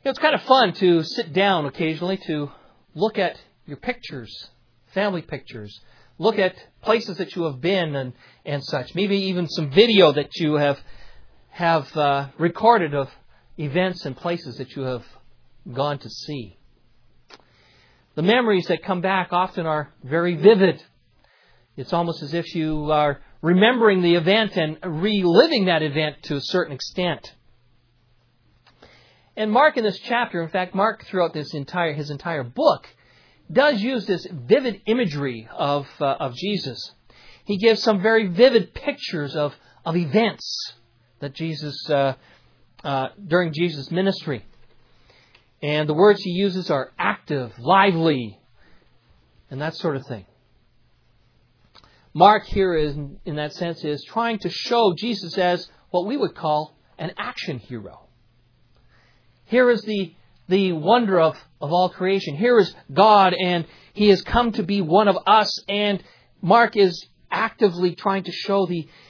It's kind of fun to sit down occasionally to look at your pictures, family pictures, look at places that you have been and such. Maybe even some video that you have recorded of events and places that you have gone to see. The memories that come back often are very vivid. It's almost as if you are remembering the event and reliving that event to a certain extent. And Mark in this chapter, in fact, Mark throughout his entire book, does use this vivid imagery of Jesus. He gives some very vivid pictures of events that Jesus during Jesus' ministry. And the words he uses are active, lively, and that sort of thing. Mark here is, in that sense, is trying to show Jesus as what we would call an action hero. Here is the wonder of all creation. Here is God, and He has come to be one of us. And Mark is actively trying to show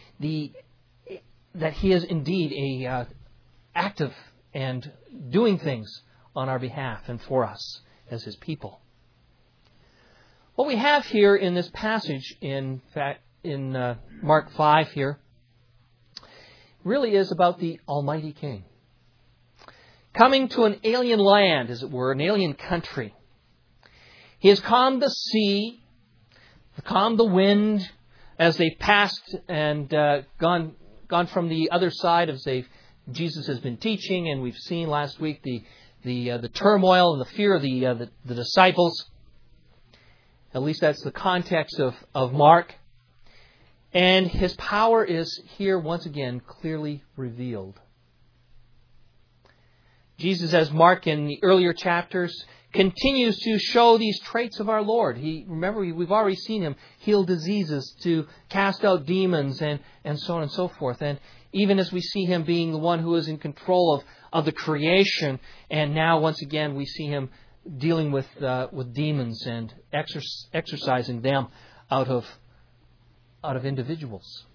that He is indeed active and doing things on our behalf and for us as His people. What we have here in this passage, in Mark 5 here, really is about the Almighty King. Coming to an alien land, as it were, an alien country. He has calmed the sea, calmed the wind as they passed and gone from the other side as Jesus has been teaching, and we've seen last week the turmoil and the fear of the disciples. At least that's the context of Mark. And His power is here once again clearly revealed. Jesus, as Mark in the earlier chapters, continues to show these traits of our Lord. Remember, we've already seen Him heal diseases, to cast out demons, and so on and so forth. And even as we see Him being the one who is in control of the creation, and now once again we see Him dealing with demons and exorcising them out of individuals.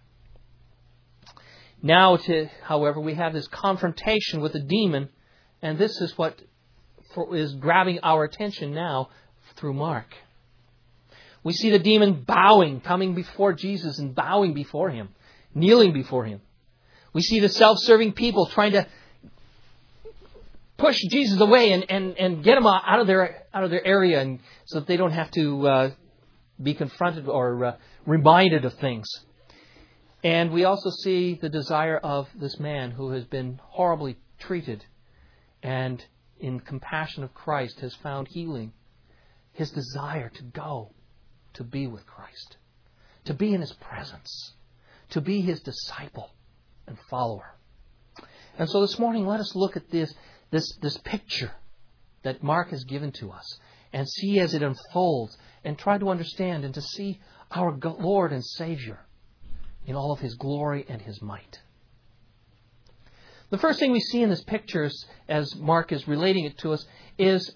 Now, however, we have this confrontation with the demon, and this is what is grabbing our attention now through Mark. We see the demon bowing, coming before Jesus and bowing before Him, kneeling before Him. We see the self-serving people trying to push Jesus away and get Him out of their area, and so that they don't have to be confronted or reminded of things. And we also see the desire of this man who has been horribly treated and in compassion of Christ has found healing. His desire to go to be with Christ, to be in His presence, to be His disciple and follower. And so this morning, let us look at this picture that Mark has given to us and see as it unfolds and try to understand and to see our Lord and Savior in all of His glory and His might. The first thing we see in this picture, as Mark is relating it to us, is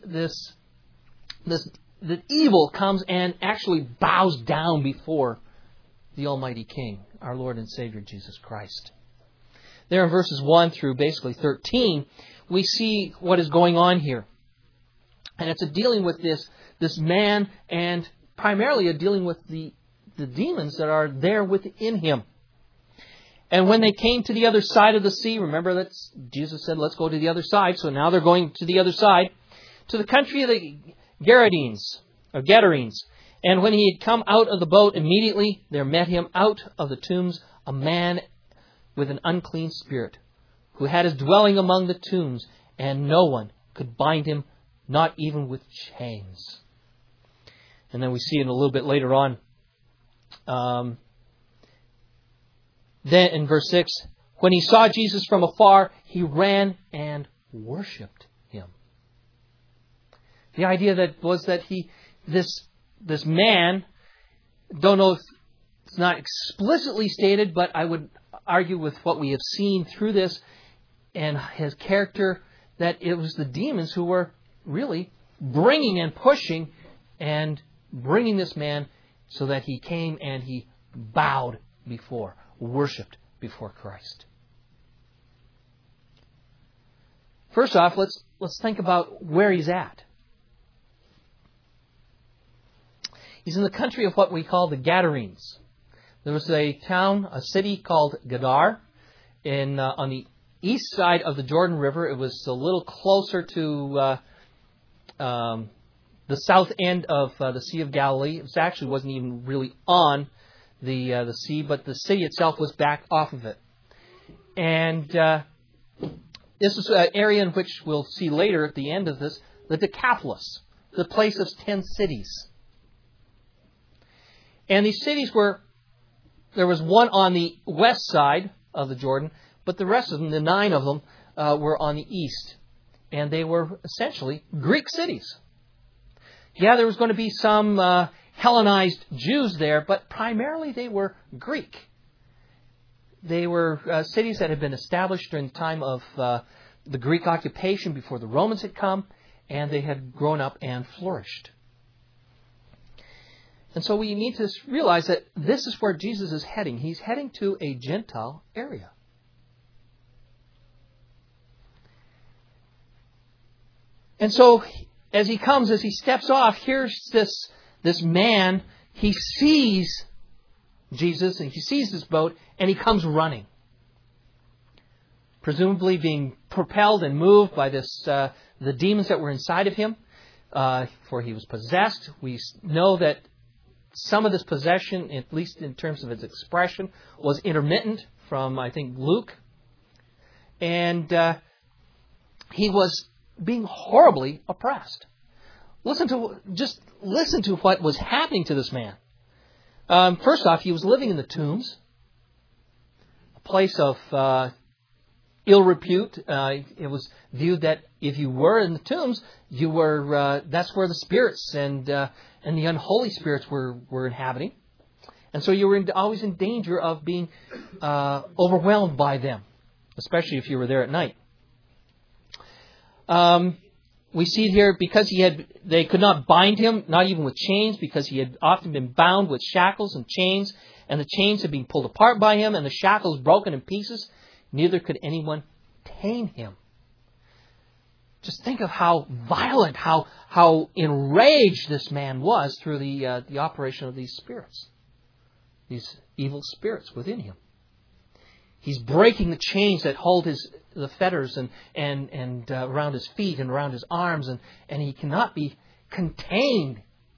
that evil comes and actually bows down before the Almighty King, our Lord and Savior Jesus Christ. There in verses 1 through basically 13, we see what is going on here. And it's a dealing with this man, and primarily a dealing with the demons that are there within him. And when they came to the other side of the sea, remember that Jesus said, let's go to the other side. So now they're going to the other side, to the country of the Gadarenes. And when he had come out of the boat, immediately there met him out of the tombs a man with an unclean spirit, who had his dwelling among the tombs, and no one could bind him, not even with chains. And then we see it a little bit later on. Then in verse 6, when he saw Jesus from afar, he ran and worshipped Him. The idea that this man, don't know if it's not explicitly stated, but I would argue with what we have seen through this and his character, that it was the demons who were really bringing and pushing and bringing this man so that he came and he bowed worshipped before Christ. First off, let's think about where he's at. He's in the country of what we call the Gadarenes. There was a city called Gadar on the east side of the Jordan River. It was a little closer to the south end of the Sea of Galilee. It actually wasn't even really on the sea, but the city itself was back off of it. And this is an area in which we'll see later at the end of this, the Decapolis, the place of 10 cities. And these cities there was one on the west side of the Jordan, but the rest of them, the 9 of them, were on the east. And they were essentially Greek cities. Yeah, there was going to be some Hellenized Jews there, but primarily they were Greek. They were cities that had been established during the time of the Greek occupation before the Romans had come, and they had grown up and flourished. And so we need to realize that this is where Jesus is heading. He's heading to a Gentile area. And so as he steps off, here's this man. He sees Jesus and he sees this boat and he comes running. Presumably being propelled and moved by the demons that were inside of him. For he was possessed. We know that some of this possession, at least in terms of its expression, was intermittent from, I think, Luke. And he was being horribly oppressed. Listen to what was happening to this man. First off, he was living in the tombs, a place of ill repute. It was viewed that if you were in the tombs, you were that's where the spirits and the unholy spirits were inhabiting, and so you were always in danger of being overwhelmed by them, especially if you were there at night. We see here because they could not bind him, not even with chains, because he had often been bound with shackles and chains, and the chains had been pulled apart by him, and the shackles broken in pieces. Neither could anyone tame him. Just think of how violent, how enraged this man was through the operation of these spirits, these evil spirits within him. He's breaking the chains that hold the fetters and around his feet and around his arms, and he cannot be contained.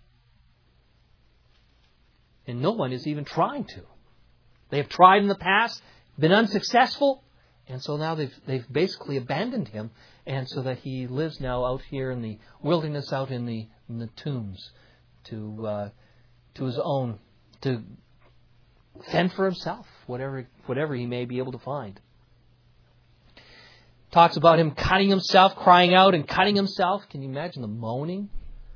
And no one is even trying to. They have tried in the past, been unsuccessful, and so now they've basically abandoned him, and so that he lives now out here in the wilderness, out in the tombs, to his own, to fend for himself, whatever he may be able to find. Talks about him cutting himself, crying out and cutting himself. Can you imagine the moaning?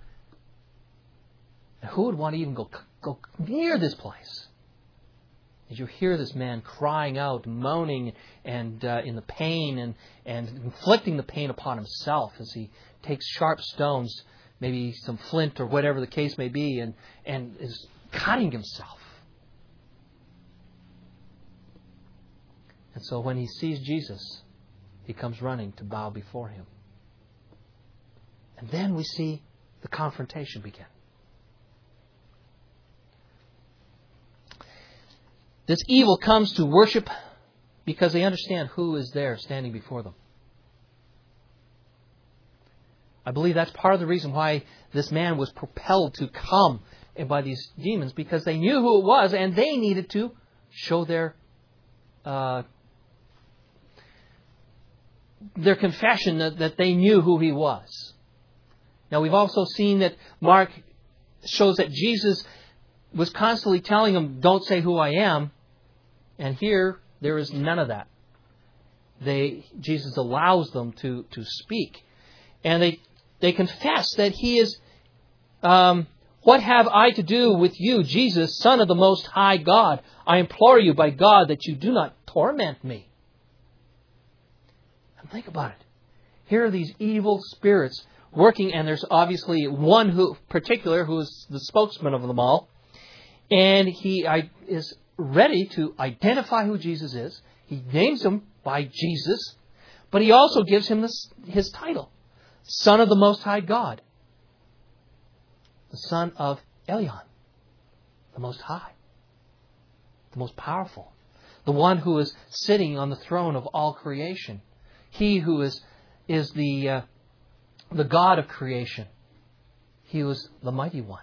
Now, who would want to even go near this place? As you hear this man crying out, moaning, and in the pain, and inflicting the pain upon himself as he takes sharp stones, maybe some flint or whatever the case may be, and is cutting himself. And so when he sees Jesus, he comes running to bow before him. And then we see the confrontation begin. This evil comes to worship because they understand who is there standing before them. I believe that's part of the reason why this man was propelled to come by these demons, because they knew who it was and they needed to show their confession that they knew who he was. Now, we've also seen that Mark shows that Jesus was constantly telling them, "Don't say who I am." And here, there is none of that. Jesus allows them to speak. And they confess that he is, "What have I to do with you, Jesus, Son of the Most High God? I implore you by God that you do not torment me." And think about it. Here are these evil spirits working, and there's obviously one particular who is the spokesman of them all. And he is ready to identify who Jesus is. He names him by Jesus. But He also gives him his title, Son of the Most High God. The Son of Elyon, the Most High, the most powerful, the one who is sitting on the throne of all creation. He who is the God of creation. He was the mighty one.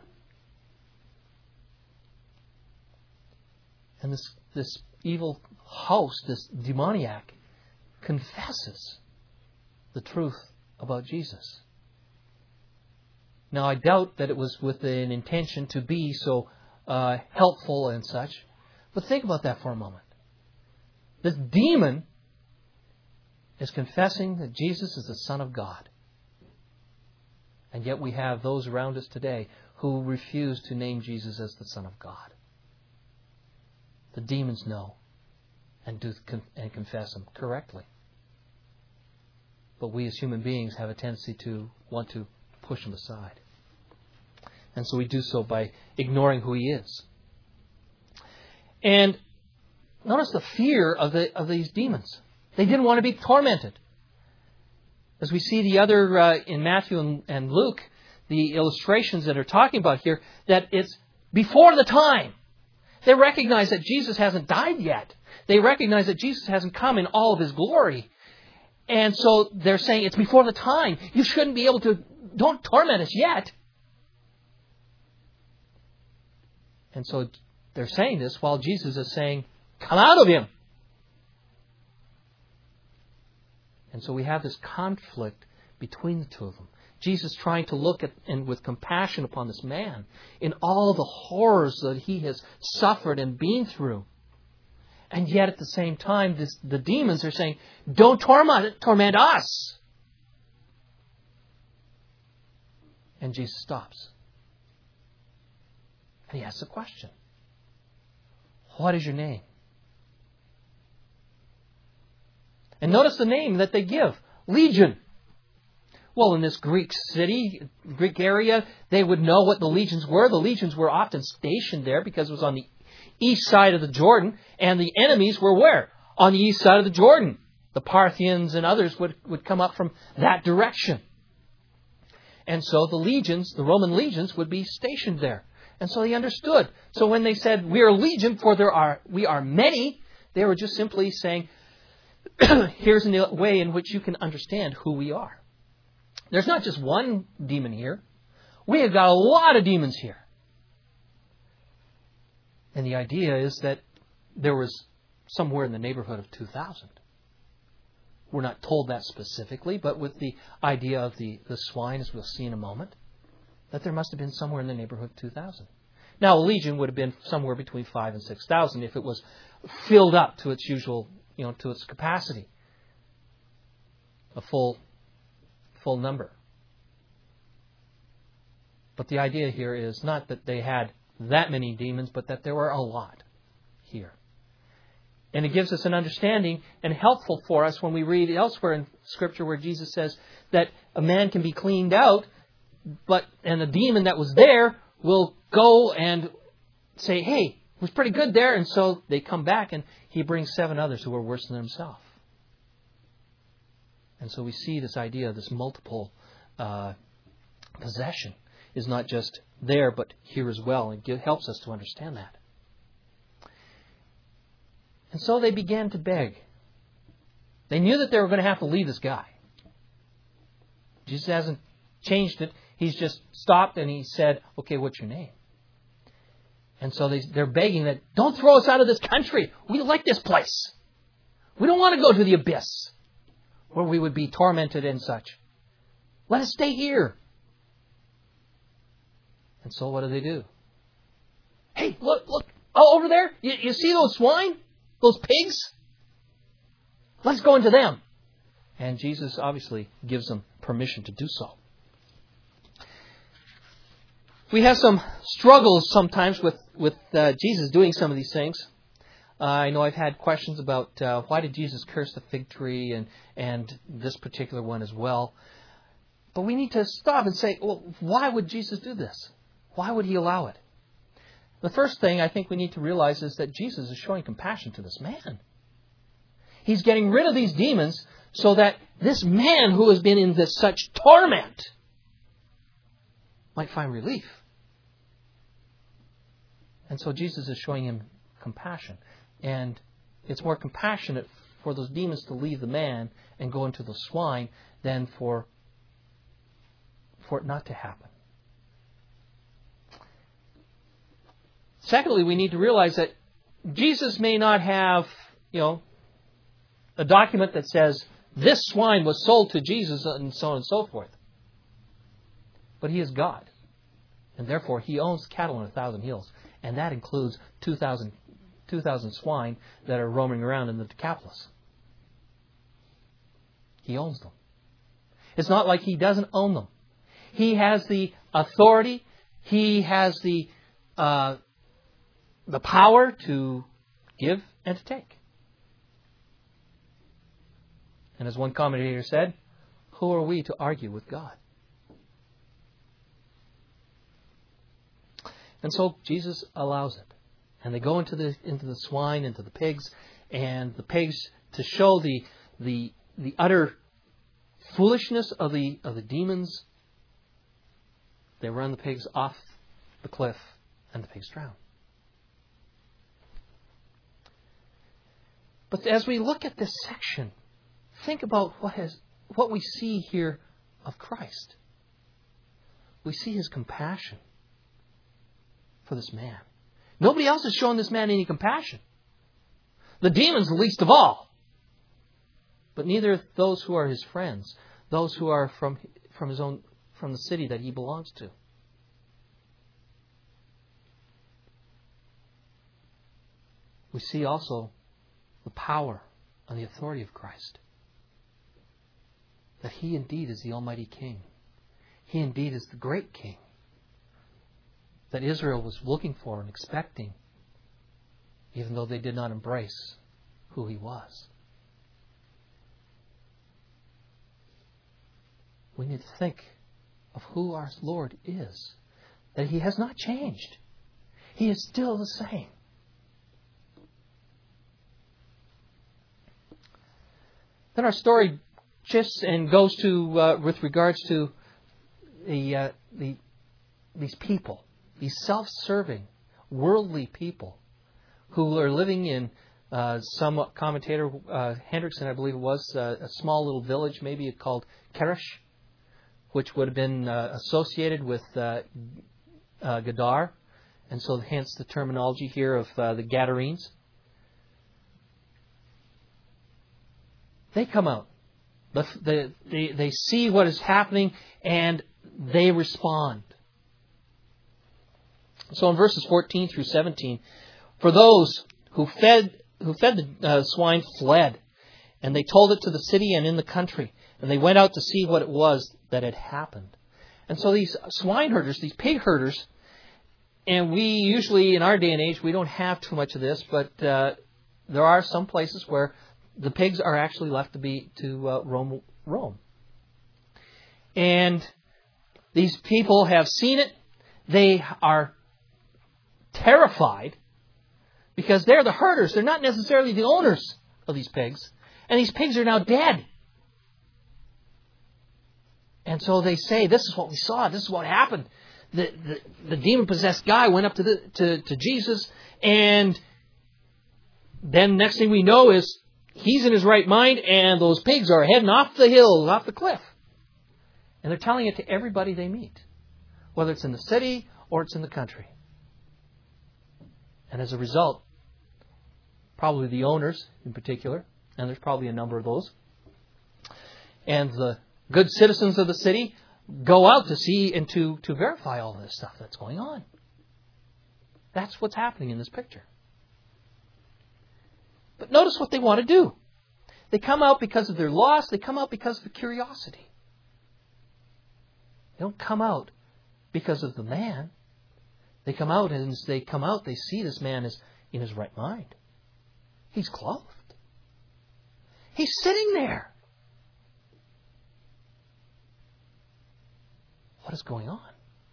And this evil host, this demoniac, confesses the truth about Jesus. Now, I doubt that it was with an intention to be so helpful and such. But think about that for a moment. This demon is confessing that Jesus is the Son of God. And yet we have those around us today who refuse to name Jesus as the Son of God. The demons know and confess Him correctly. But we as human beings have a tendency to want to push Him aside. And so we do so by ignoring who He is. And notice the fear of these demons. They didn't want to be tormented. As we see the other in Matthew and Luke, the illustrations that are talking about here, that it's before the time. They recognize that Jesus hasn't died yet. They recognize that Jesus hasn't come in all of His glory. And so they're saying it's before the time. You shouldn't be able to, don't torment us yet. And so they're saying this while Jesus is saying, come out of him. And so we have this conflict between the two of them. Jesus trying to look at and with compassion upon this man in all the horrors that he has suffered and been through. And yet at the same time, the demons are saying, don't torment us. And Jesus stops. And He asks a question. What is your name? And notice the name that they give. Legion. Well, in this Greek city, Greek area, they would know what the legions were. The legions were often stationed there because it was on the east side of the Jordan. And the enemies were where? On the east side of the Jordan. The Parthians and others would come up from that direction. And so the legions, the Roman legions, would be stationed there. And so they understood. So when they said, we are legion, for we are many, they were just simply saying, here's a way in which you can understand who we are. There's not just one demon here. We have got a lot of demons here. And the idea is that there was somewhere in the neighborhood of 2,000. We're not told that specifically, but with the idea of the swine, as we'll see in a moment, that there must have been somewhere in the neighborhood of 2,000. Now, a legion would have been somewhere between 5,000 and 6,000 if it was filled up to its usual, to its capacity. A full number. But the idea here is not that they had that many demons, but that there were a lot here. And it gives us an understanding and helpful for us when we read elsewhere in Scripture where Jesus says that a man can be cleaned out, and the demon that was there will go and say, hey, it was pretty good there. And so they come back and he brings 7 others who are worse than himself. And so we see this idea of this multiple possession is not just there, but here as well. It helps us to understand that. And so they began to beg. They knew that they were going to have to leave this guy. Jesus hasn't changed it. He's just stopped and he said, okay, what's your name? And so they're begging that, don't throw us out of this country. We like this place. We don't want to go to the abyss where we would be tormented and such. Let us stay here. And so what do? Hey, look, over there. You see those swine? Those pigs? Let's go into them. And Jesus obviously gives them permission to do so. We have some struggles sometimes with Jesus doing some of these things. I know I've had questions about why did Jesus curse the fig tree and this particular one as well. But we need to stop and say, well, why would Jesus do this? Why would He allow it? The first thing I think we need to realize is that Jesus is showing compassion to this man. He's getting rid of these demons so that this man who has been in this such torment might find relief. And so Jesus is showing him compassion. And it's more compassionate for those demons to leave the man and go into the swine than for it not to happen. Secondly, we need to realize that Jesus may not have, a document that says this swine was sold to Jesus and so on and so forth. But He is God. And therefore, He owns cattle on 1,000 hills. And that includes 2,000 swine that are roaming around in the Decapolis. He owns them. It's not like He doesn't own them. He has the authority. He has the power to give and to take. And as one commentator said, who are we to argue with God? And so Jesus allows it. And they go into the swine, into the pigs, and the pigs, to show the utter foolishness of the demons, they run the pigs off the cliff, and the pigs drown. But as we look at this section, think about what we see here of Christ. We see His compassion for this man. Nobody else has shown this man any compassion. The demons least of all. But neither those who are His friends, those who are from the city that He belongs to. We see also the power and the authority of Christ. That He indeed is the Almighty King. He indeed is the great King that Israel was looking for and expecting, even though they did not embrace who He was. We need to think of who our Lord is. That He has not changed. He is still the same. Then our story shifts and goes to, with regards to these people, these self-serving, worldly people who are living in, some commentator, Hendrickson, I believe it was, a small little village, maybe called Keresh, which would have been associated with Gadar, and so hence the terminology here of the Gadarenes. They come out. They see what is happening and they respond. So in verses 14 through 17, for those who fed the swine fled, and they told it to the city and in the country, and they went out to see what it was that had happened. And so these swine herders, these pig herders, and we usually in our day and age we don't have too much of this, but there are some places where the pigs are actually left to roam. And these people have seen it. They are terrified because they're the herders. They're not necessarily the owners of these pigs. And these pigs are now dead. And so they say, this is what we saw. This is what happened. The demon-possessed guy went up to Jesus, and then next thing we know is he's in his right mind, and those pigs are heading off the hill, off the cliff. And they're telling it to everybody they meet, whether it's in the city or it's in the country. And as a result, probably the owners in particular, and there's probably a number of those, and the good citizens of the city go out to see and to verify all this stuff that's going on. That's what's happening in this picture. But notice what they want to do. They come out because of their loss. They come out because of curiosity. They don't come out because of the man. They come out, and as they come out, they see this man is in his right mind. He's clothed. He's sitting there. What is going on?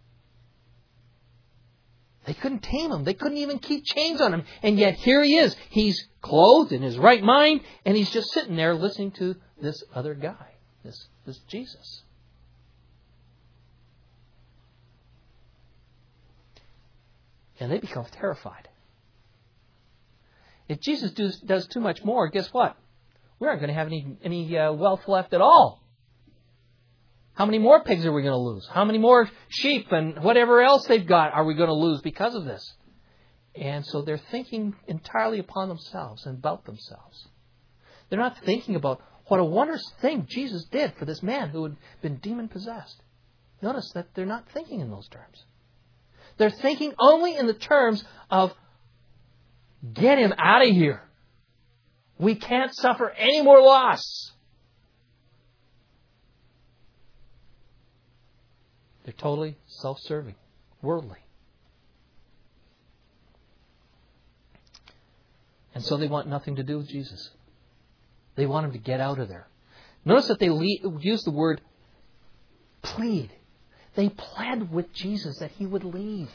They couldn't tame him. They couldn't even keep chains on him. And yet here he is. He's clothed in his right mind, and he's just sitting there listening to this other guy, this Jesus. And they become terrified. If Jesus does too much more, guess what? We aren't going to have any wealth left at all. How many more pigs are we going to lose? How many more sheep and whatever else they've got are we going to lose because of this? And so they're thinking entirely upon themselves and about themselves. They're not thinking about what a wondrous thing Jesus did for this man who had been demon-possessed. Notice that they're not thinking in those terms. They're thinking only in the terms of, get him out of here. We can't suffer any more loss. They're totally self-serving, worldly. And so they want nothing to do with Jesus. They want him to get out of there. Notice that they use the word plead. They pled with Jesus that he would leave.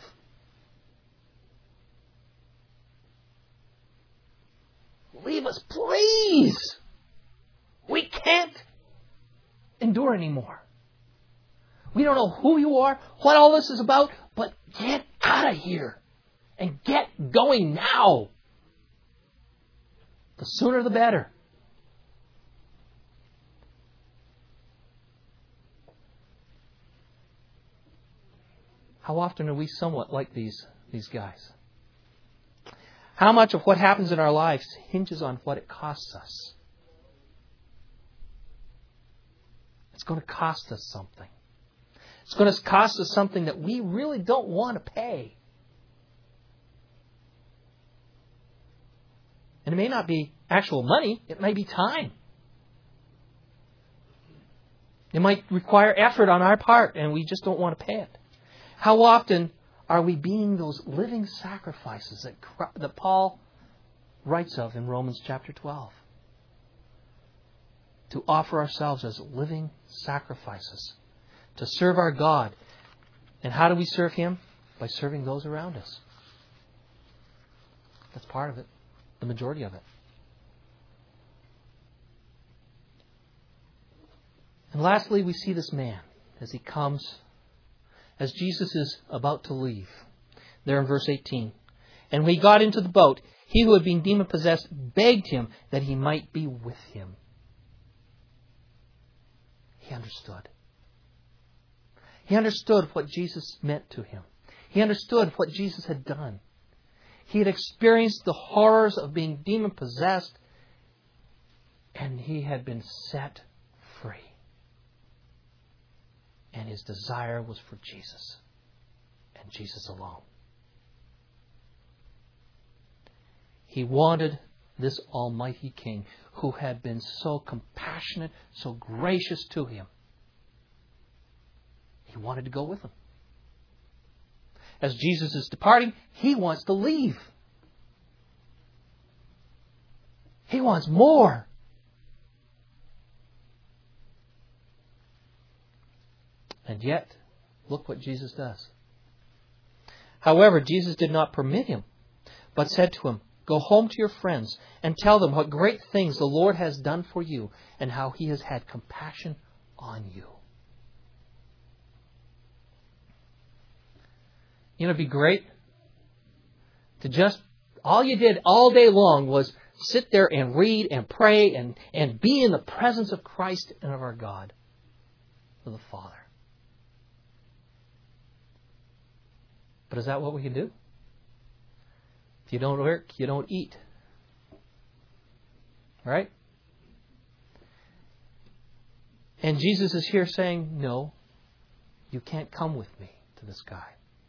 Leave us, please. We can't endure anymore. We don't know who you are, what all this is about, but get out of here and get going now. The sooner the better. How often are we somewhat like these guys? How much of what happens in our lives hinges on what it costs us? It's going to cost us something. It's going to cost us something that we really don't want to pay. And it may not be actual money. It may be time. It might require effort on our part, and we just don't want to pay it. How often are we being those living sacrifices that Paul writes of in Romans chapter 12? To offer ourselves as living sacrifices. To serve our God. And how do we serve Him? By serving those around us. That's part of it. The majority of it. And lastly, we see this man as he comes, as Jesus is about to leave. There in verse 18. And when he got into the boat, he who had been demon-possessed begged him that he might be with him. He understood. He understood what Jesus meant to him. He understood what Jesus had done. He had experienced the horrors of being demon-possessed, and he had been set free. And his desire was for Jesus, and Jesus alone. He wanted this Almighty King, who had been so compassionate, so gracious to him. He wanted to go with him. As Jesus is departing, he wants to leave. He wants more. And yet, look what Jesus does. However, Jesus did not permit him, but said to him, "Go home to your friends and tell them what great things the Lord has done for you and how He has had compassion on you." You know, it'd be great to just, all you did all day long was sit there and read and pray and be in the presence of Christ and of our God, of the Father. But is that what we can do? If you don't work, you don't eat. Right? And Jesus is here saying, no, you can't come with me to this guy.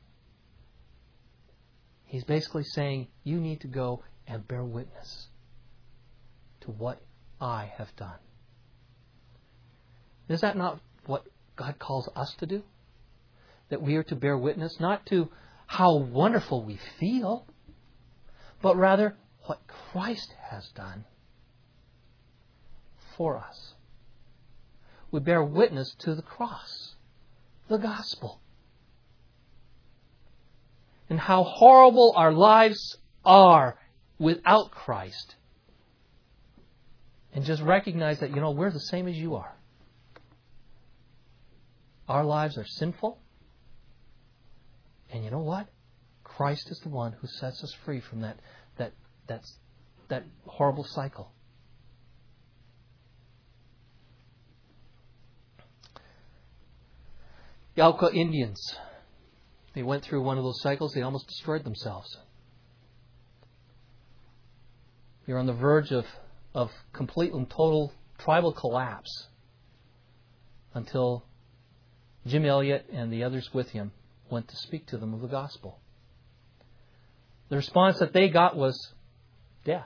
He's basically saying, you need to go and bear witness to what I have done. Is that not what God calls us to do? That we are to bear witness, not to how wonderful we feel, but rather what Christ has done for us. We bear witness to the cross, the gospel, and how horrible our lives are without Christ. And just recognize that, we're the same as you are. Our lives are sinful. And you know what? Christ is the one who sets us free from that horrible cycle. The Auca Indians, they went through one of those cycles. They almost destroyed themselves. You're on the verge of complete and total tribal collapse until Jim Elliot and the others with him went to speak to them of the gospel. The response that they got was death.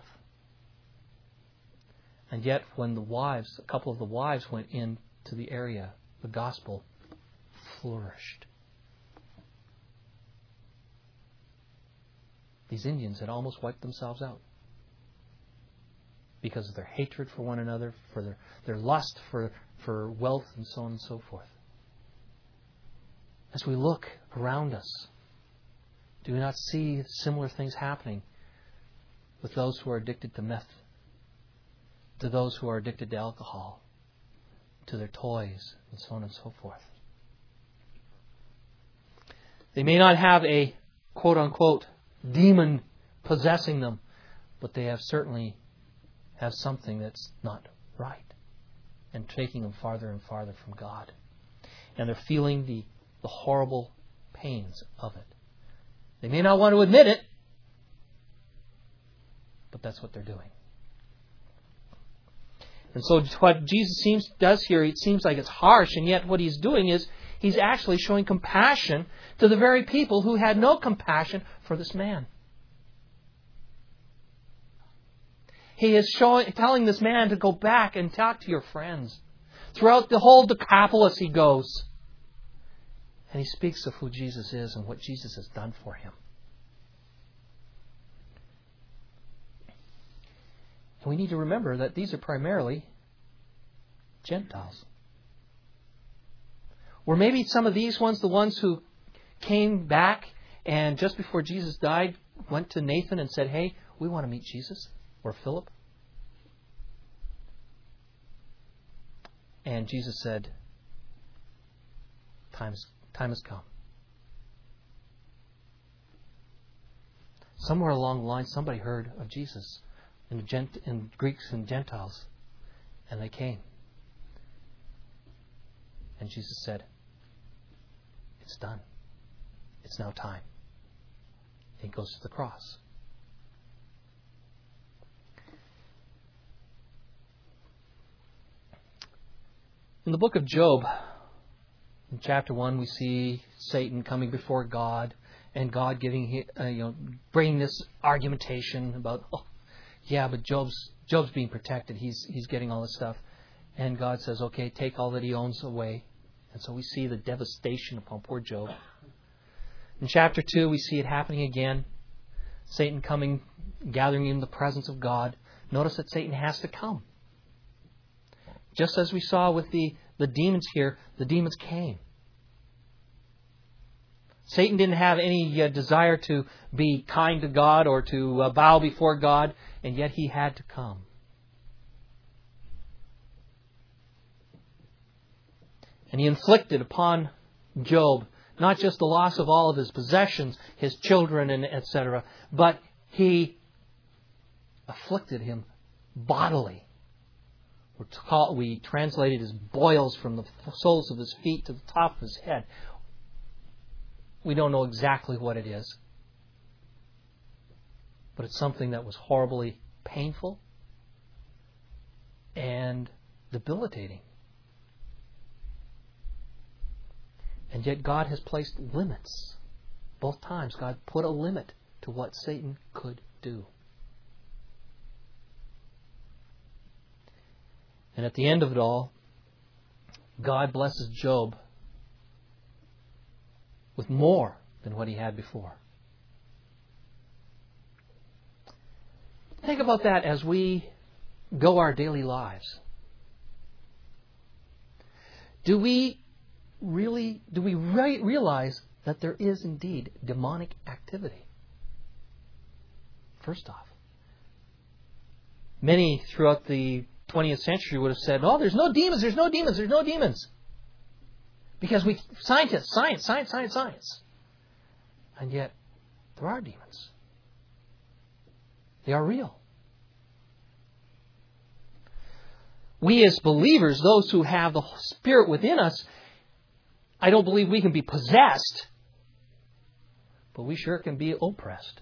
And yet when a couple of the wives went into the area, the gospel flourished. These Indians had almost wiped themselves out because of their hatred for one another, for their lust for wealth, and so on and so forth. As we look around us, do we not see similar things happening with those who are addicted to meth, to those who are addicted to alcohol, to their toys, and so on and so forth? They may not have a quote-unquote demon possessing them, but they certainly have something that's not right and taking them farther and farther from God. And they're feeling the horrible pains of it. They may not want to admit it, but that's what they're doing. And so what Jesus does here, it seems like it's harsh, and yet what He's doing is He's actually showing compassion to the very people who had no compassion for this man. He is telling this man to go back and talk to your friends. Throughout the whole Decapolis He goes. And He speaks of who Jesus is and what Jesus has done for him. And we need to remember that these are primarily Gentiles. Or maybe some of these ones, the ones who came back and just before Jesus died, went to Nathan and said, "Hey, we want to meet Jesus," or Philip. And Jesus said, time has come. Somewhere along the line, somebody heard of Jesus in Greeks and Gentiles, and they came. And Jesus said, "It's done. It's now time." And He goes to the cross. In the book of Job, in chapter 1, we see Satan coming before God, and God bringing this argumentation about, but Job's being protected. He's getting all this stuff, and God says, "Okay, take all that he owns away." And so we see the devastation upon poor Job. In chapter 2, we see it happening again. Satan coming, gathering in the presence of God. Notice that Satan has to come. Just as we saw with the demons here, the demons came. Satan didn't have any desire to be kind to God or to bow before God, and yet he had to come. And he inflicted upon Job not just the loss of all of his possessions, his children, and etc., but he afflicted him bodily. We translated as boils from the soles of his feet to the top of his head. We don't know exactly what it is, but it's something that was horribly painful and debilitating. And yet God has placed limits. Both times God put a limit to what Satan could do. And at the end of it all, God blesses Job with more than what he had before. Think about that as we go our daily lives. Do we realize that there is indeed demonic activity? First off, many throughout the 20th century would have said, "Oh, there's no demons, there's no demons, there's no demons." Because science. And yet, there are demons. They are real. We as believers, those who have the Spirit within us, I don't believe we can be possessed, but we sure can be oppressed.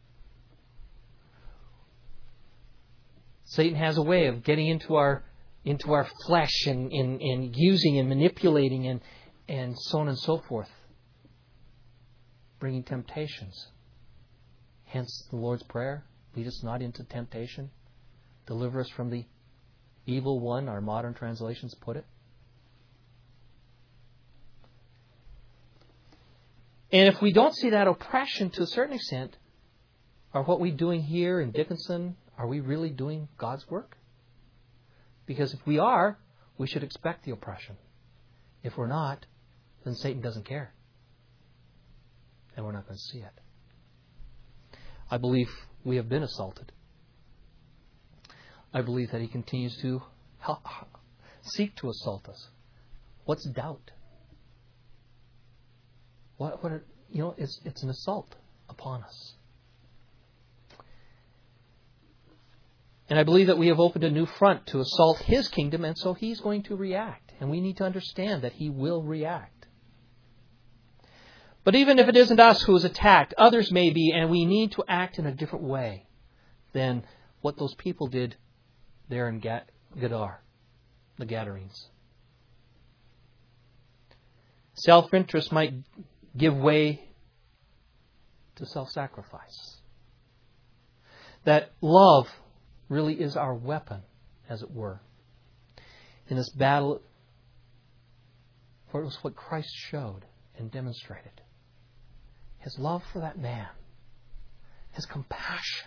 Satan has a way of getting into our flesh and using and manipulating and so on and so forth, bringing temptations. Hence the Lord's Prayer, lead us not into temptation, deliver us from the evil one, our modern translations put it. And if we don't see that oppression to a certain extent, are what we're doing here in Dickinson, are we really doing God's work? Because if we are, we should expect the oppression. If we're not, then Satan doesn't care. And we're not going to see it. I believe we have been assaulted. I believe that he continues to seek to assault us. What's doubt? It's an assault upon us. And I believe that we have opened a new front to assault his kingdom, and so he's going to react. And we need to understand that he will react. But even if it isn't us who is attacked, others may be, and we need to act in a different way than what those people did there in Gadar, the Gadarenes. Self-interest might give way to self-sacrifice. That love really is our weapon, as it were, in this battle, for it was what Christ showed and demonstrated. His love for that man, his compassion.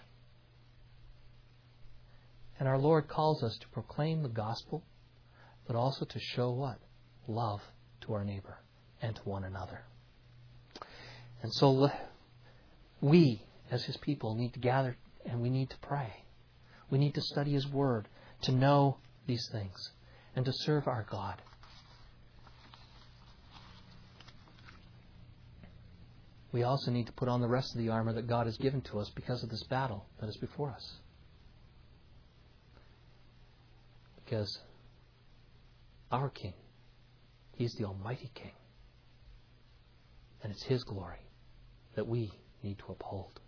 And our Lord calls us to proclaim the gospel, but also to show what? Love to our neighbor and to one another. And so we, as his people, need to gather and we need to pray. We need to study his word, to know these things, and to serve our God. We also need to put on the rest of the armor that God has given to us because of this battle that is before us. Because our King, he's the Almighty King. And it's his glory that we need to uphold.